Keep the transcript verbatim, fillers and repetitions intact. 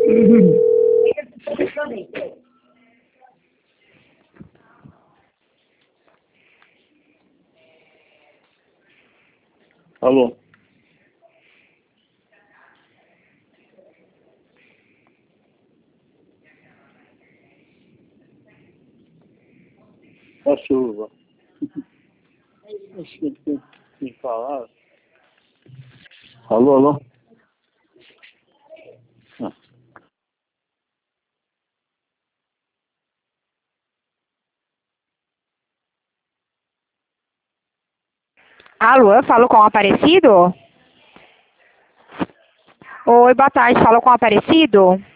Alô? A chuva. Acho que tem que falar. Alô, alô? Ah. Alô, eu falo com o Aparecido? Oi, boa tarde, falo com o Aparecido?